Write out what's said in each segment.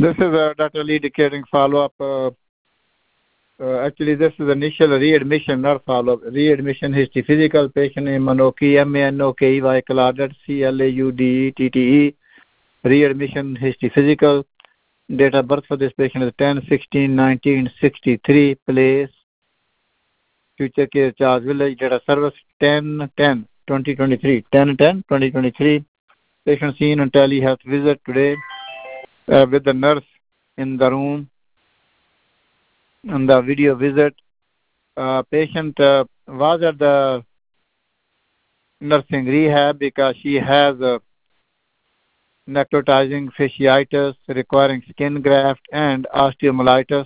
This is Dr. Lee declaring follow-up. Actually, this is initial readmission, not follow-up. Readmission history, physical patient name Manoki, M-A-N-O-K-E-Y, Claudet, C-L-A-U-D-E-T-T-E. Readmission history, physical. Date of birth for this patient is 10/16/1963. Place, future care charge village. Date of service 10/10/2023. 10/10/2023. Patient seen on telehealth visit today with the nurse in the room. On the video visit, patient was at the nursing rehab because she has necrotizing fasciitis requiring skin graft and osteomyelitis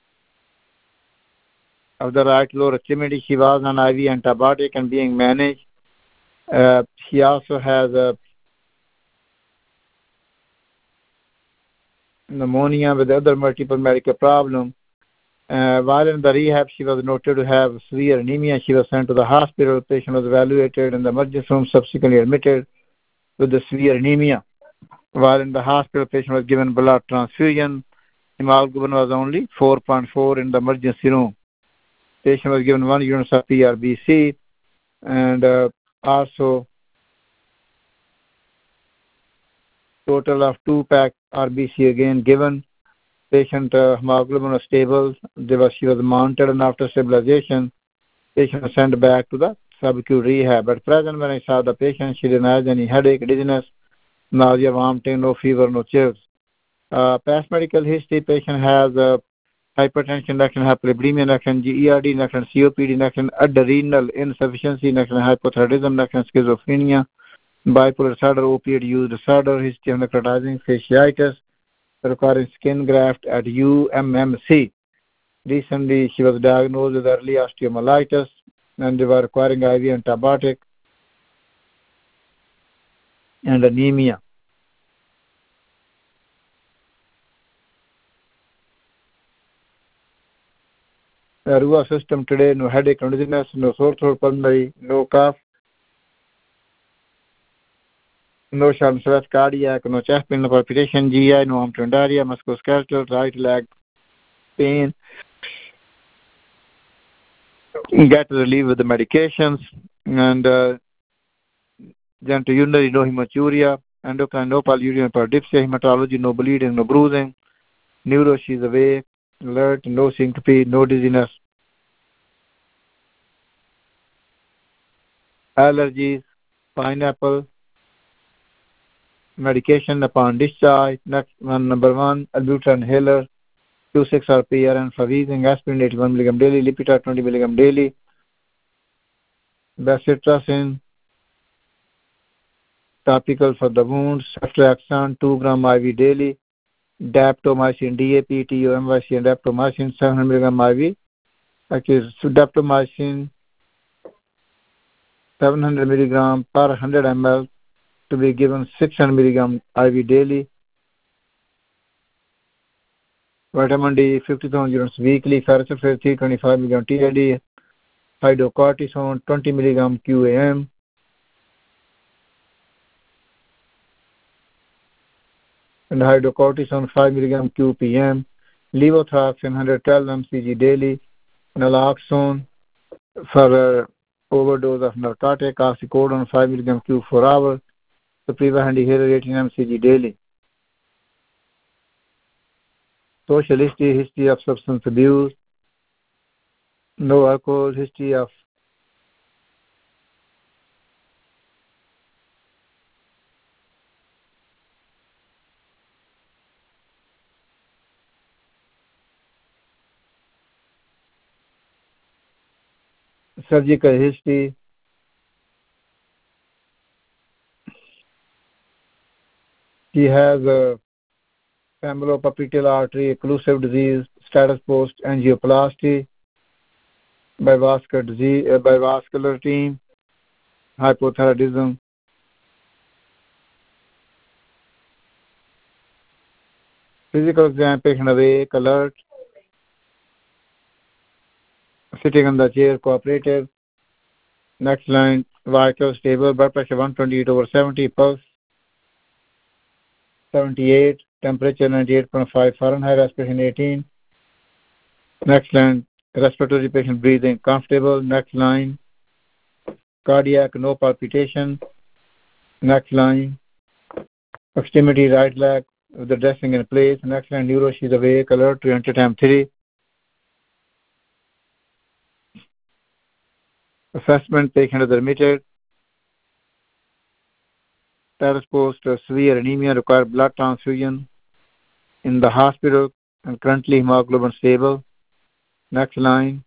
of the right lower extremity. She was on IV antibiotic and being managed. She also has a pneumonia with other multiple medical problems. While in the rehab, she was noted to have severe anemia. She was sent to the hospital. The patient was evaluated in the emergency room, subsequently admitted with the severe anemia. While in the hospital, the patient was given blood transfusion. Hemoglobin was only 4.4 in the emergency room. Patient was given 1 unit of PRBC and also total of 2 pack RBC again given. Patient hemoglobin was stable. She was monitored, and after stabilization, patient was sent back to the subacute rehab. At present, when I saw the patient, she denies any headache, dizziness, nausea, vomiting, no fever, no chills. Past medical history, patient has hypertension, hyperlipidemia, GERD, COPD, adrenal insufficiency, hypothyroidism, schizophrenia, bipolar disorder, opioid use disorder, history of necrotizing fasciitis, requiring skin graft at UMMC. Recently, she was diagnosed with early osteomyelitis and they were requiring IV antibiotic and anemia. RUA system today, no headache, no dizziness, no sore throat, pulmonary, no cough, no sharp stress, cardiac, no chest pain, no palpitation, GI, no arm diarrhea, musculoskeletal, right leg pain. Get relief with the medications and genitourinary, no hematuria, endocrine, no polyuria, polydipsia, hematology, no bleeding, no bruising, neuro, she's awake, alert, no syncope, no dizziness. Allergies, pineapple, medication upon discharge. Next one, number 1, albuterol inhaler, 26-RPRN for wheezing, aspirin 81 mg daily, Lipitor 20 mg daily, Bacitracin, topical for the wounds, ceftriaxone 2 gram IV daily, daptomycin, DAP, TOMYC, and daptomycin 700 mg IV. Actually, daptomycin 700 mg per 100 ml to be given 600 mg IV daily. Vitamin D 50,000 units weekly, ferrous sulfate 325 mg TID, hydrocortisone 20 mg QAM, and hydrocortisone 5 mg QPM, levothyroxine 112 mcg daily, naloxone for overdose of narcotic, oxycodone 5 mg Q 4 hours, Supreva Handihaler 18 mcg daily. Social history of substance abuse, no alcohol, history of surgical history, she has a femoral-popliteal artery occlusive disease, status post angioplasty, bivascular disease, bivascular team, hypothyroidism. Physical exam, patient awake, alert, sitting on the chair, cooperative. Next line, vital, stable, blood pressure 128/70, pulse 78, temperature 98.5 Fahrenheit, respiration 18. Next line, respiratory patient breathing comfortable. Next line, cardiac no palpitation. Next line, extremity right leg with the dressing in place. Next line, neuro she's awake, alert to enter time 3. Assessment, patient is admitted. Status post severe anemia, require blood transfusion in the hospital and currently hemoglobin stable. Next line.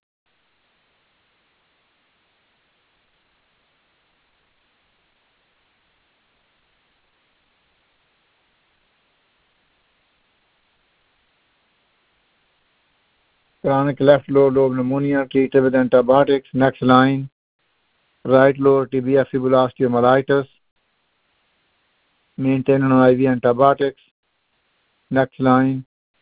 Chronic left lower lobe pneumonia treated with antibiotics. Next line. Right lower tibia fibula osteomyelitis. Maintain on IV antibiotics. Next line.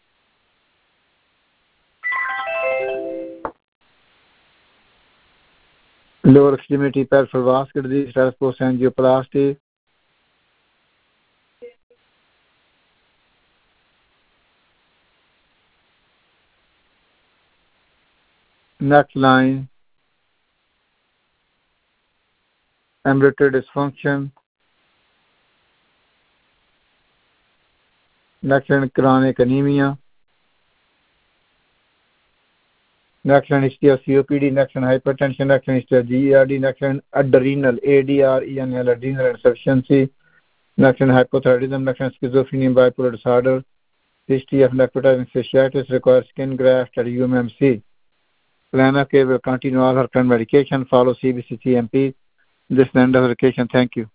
Lower extremity peripheral vascular disease, status post angioplasty. Next line. Ambulatory dysfunction. Next line, chronic anemia. Next line, history of COPD. Next line, hypertension. Next line, history of GERD. Next line, adrenal, ADRENL, adrenal insufficiency. Next line, hypothyroidism. Next line, schizophrenia, bipolar disorder. History of necrotizing fasciitis, requires skin graft at UMMC. Plana K will continue all her current medication, follow CBC CMP. This is the end of the medication. Thank you.